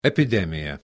Epidemija.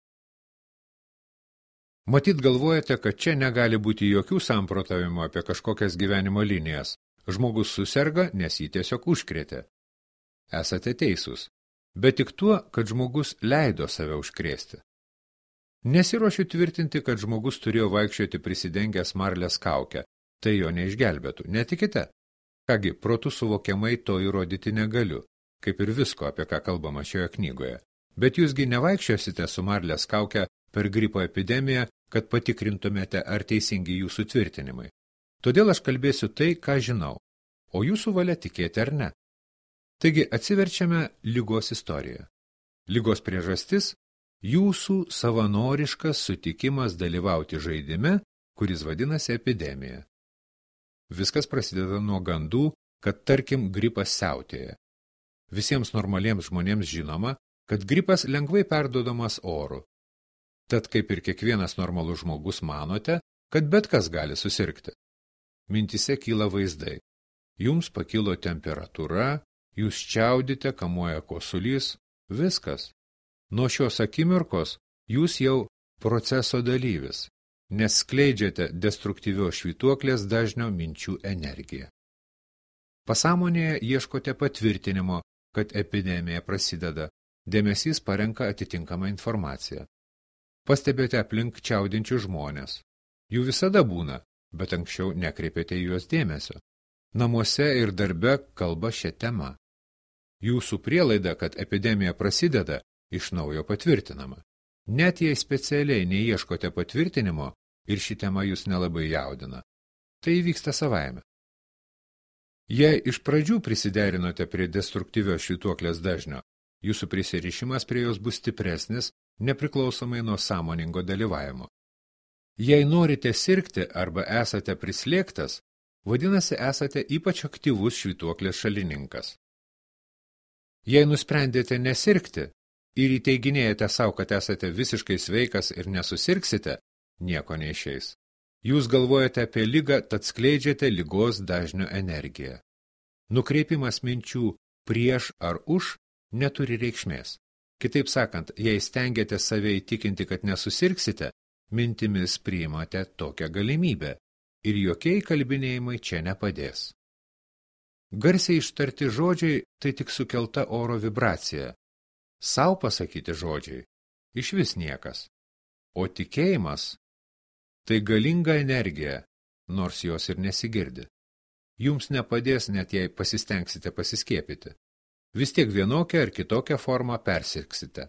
Matyt galvojate, kad čia negali būti jokių samprotavimų apie kažkokias gyvenimo linijas. Žmogus suserga, nes jį tiesiog užkrėtė. Esate teisūs, bet tik tuo, kad žmogus leido save užkrėsti. Nesiruošiu tvirtinti, kad žmogus turėjo vaikščioti prisidengęs marlės kaukę. Tai jo neišgelbėtų. Netikite? Kągi, protu suvokiamai to įrodyti negaliu, kaip ir visko, apie ką kalbama šioje knygoje. Bet jūsgi nevaikščiosite su marlės kauke per gripo epidemiją, kad patikrintumėte, ar teisingi jūsų tvirtinimai. Todėl aš kalbėsiu tai, ką žinau, o jūsų valia tikėti ar ne. Taigi atsiverčiame ligos istoriją. Ligos priežastis – jūsų savanoriškas sutikimas dalyvauti žaidime, kuris vadinasi epidemija. Viskas prasideda nuo gandų, kad tarkim gripas siautėja. Visiems normaliems žmonėms žinoma, kad gripas lengvai perduodamas oru. Tad kaip ir kiekvienas normalus žmogus manote, kad bet kas gali susirgti. Mintise kyla vaizdai. Jums pakilo temperatūra, jūs čiaudite, kamuoja kosulys, viskas. Nuo šios akimirkos jūs jau proceso dalyvis, nes skleidžiate destruktyvios švytuoklės dažnio minčių energiją. Pasąmonėje ieškote patvirtinimo, kad epidemija prasideda, dėmesys parenka atitinkamą informaciją. Pastebėte aplink čiaudinčių žmonės. Jų visada būna, bet anksčiau nekreipėte juos dėmesio. Namuose ir darbe kalba šią temą. Jūsų prielaida, kad epidemija prasideda, iš naujo patvirtinama. Net jei specialiai neieškote patvirtinimo ir ši tema jūs nelabai jaudina. Tai įvyksta savaime. Jei iš pradžių prisiderinote prie destruktyvios švytuoklės dažnio, jūsų prisirišimas prie jos bus stipresnis, nepriklausomai nuo sąmoningo dalyvavimo. Jei norite sirgti arba esate prislėgtas, vadinasi esate ypač aktyvus švytuoklės šalininkas. Jei nusprendėte nesirgti ir įteiginėjate savo, kad esate visiškai sveikas ir nesusirgsite, nieko neišeis. Jūs galvojate apie ligą, tad skleidžiate ligos dažnio energiją. Nukreipimas minčių prieš ar už neturi reikšmės. Kitaip sakant, jei stengiate save įtikinti, kad nesusirgsite, mintimis priimate tokią galimybę ir jokiai kalbinėjimai čia nepadės. Garsiai ištarti žodžiai tai tik sukelta oro vibracija. Sau pasakyti žodžiai iš vis niekas. O tikėjimas tai galinga energija, nors jos ir nesigirdi. Jums nepadės net jei pasistengsite pasiskiepyti. Vis tiek vienokią ar kitokią formą persirgsite.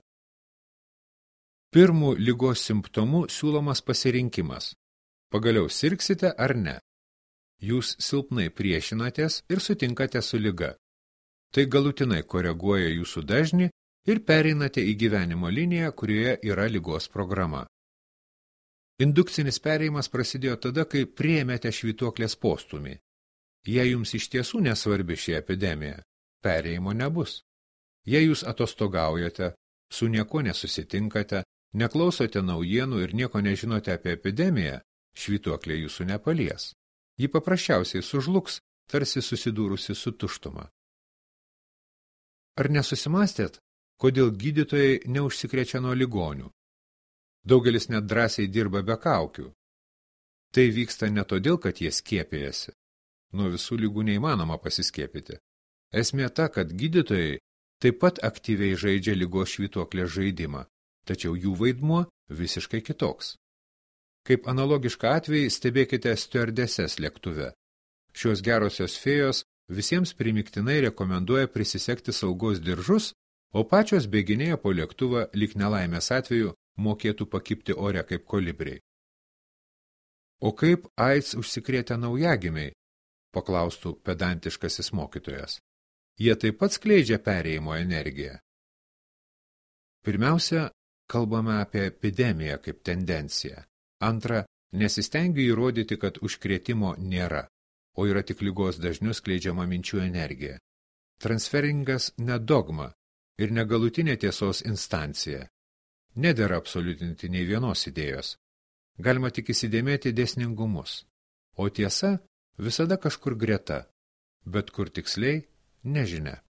Pirmų ligos simptomų siūlomas pasirinkimas. Pagaliau sirgsite ar ne. Jūs silpnai priešinatės ir sutinkate su liga. Tai galutinai koreguoja jūsų dažnį ir pereinate į gyvenimo liniją, kurioje yra ligos programa. Indukcinis perėjimas prasidėjo tada, kai priėmėte švytuoklės postūmį. Jei jums iš tiesų nesvarbi ši epidemija, perėjimo nebus. Jei jūs atostogaujate, su nieko nesusitinkate, neklausote naujienų ir nieko nežinote apie epidemiją, švytuoklė jūsų nepalies. Ji paprasčiausiai sužlugs, tarsi susidūrusi su tuštuma. Ar nesusimastėt, kodėl gydytojai neužsikrečia nuo ligonių? Daugelis net drąsiai dirba be kaukių. Tai vyksta ne todėl, kad jie skiepijasi. Nuo visų ligų neįmanoma pasiskiepyti. Esmė ta, kad gydytojai taip pat aktyviai žaidžia ligos švytuoklės žaidimą, tačiau jų vaidmuo visiškai kitoks. Kaip analogišką atvejį stebėkite stiuardeses lėktuve. Šios gerosios fėjos visiems primiktinai rekomenduoja prisisegti saugos diržus, o pačios bėginėja po lėktuvą lyg nelaimės atveju mokėtų pakibti ore kaip kolibriai. O kaip AIDS užsikrėtę naujagimiai? Paklaustų pedantiškasis mokytojas. Jie taip pat skleidžia perėjimo energiją. Pirmiausia, kalbame apie epidemiją kaip tendenciją. Antra, nesistengiu įrodyti, kad užkrėtimo nėra, o yra tik ligos dažniu skleidžiama minčių energija. Transferingas ne dogma ir negalutinė tiesos instancija. Nedera absoliutinti nei vienos idėjos. Galima tik įsidėmėti dėsningumus. O tiesa visada kažkur greta, bet kur tiksliai nežinia.